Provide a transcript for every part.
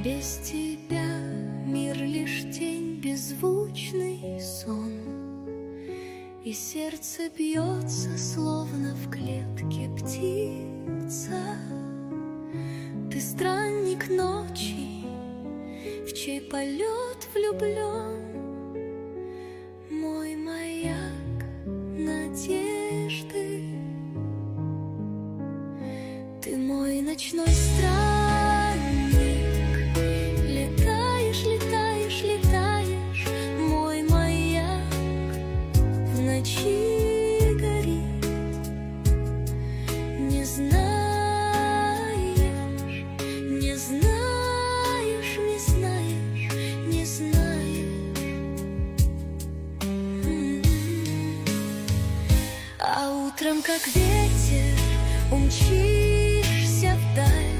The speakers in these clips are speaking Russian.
Без тебя мир лишь тень, беззвучный сон, и сердце бьется, словно в клетке птица. Ты странник ночи, в чей полет влюблен, мой маяк надежды. Ты мой ночной странник, летаешь, летаешь, летаешь, мой маяк в ночи горит. Не знаешь, не знаешь, не знаешь, не знаешь. А утром, как ветер, умчишься вдаль,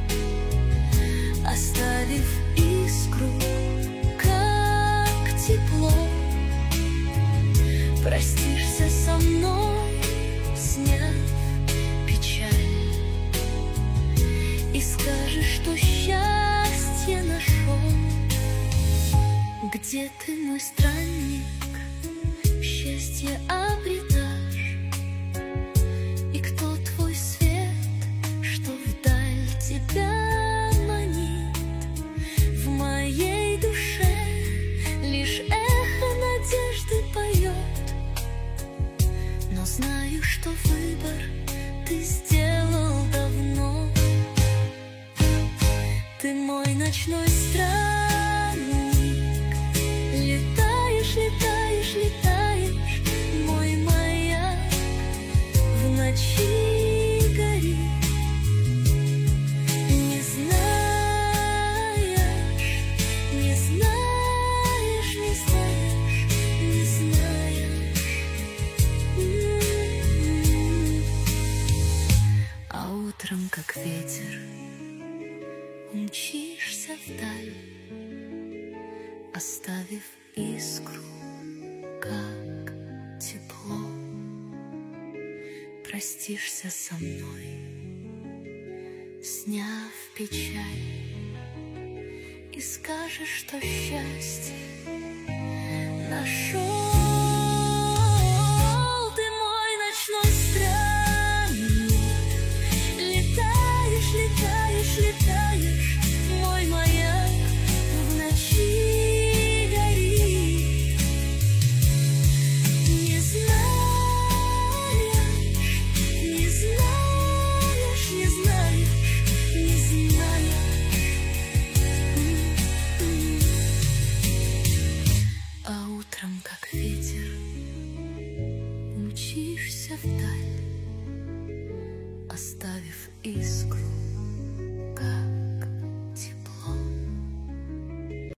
оставив искру, как тепло. Простишься со мной, сняв печаль, и скажешь, что счастье нашел. Где ты, мой странник, счастье обреташь? И кто твой свет, что вдаль тебя манит? В моей душе лишь эхо надежды поет, но знаю, что выбор ты сделал давно. Ты мой ночной странник, летаешь, летаешь, летаешь, мой маяк в ночи горит. Не знаешь, не знаешь, не знаешь, не знаешь. А утром, как ветер, умчишься вдаль, оставив искру, как тепло. Простишься со мной, сняв печаль, и скажешь, что счастье нашел. Ты мой ночной странник, летаешь, летаешь, летаешь, мой маяк в ночи горит. Не знаешь, не знаешь, не знаешь, не знаешь. А утром, как ветер, умчишься вдаль, оставив искру,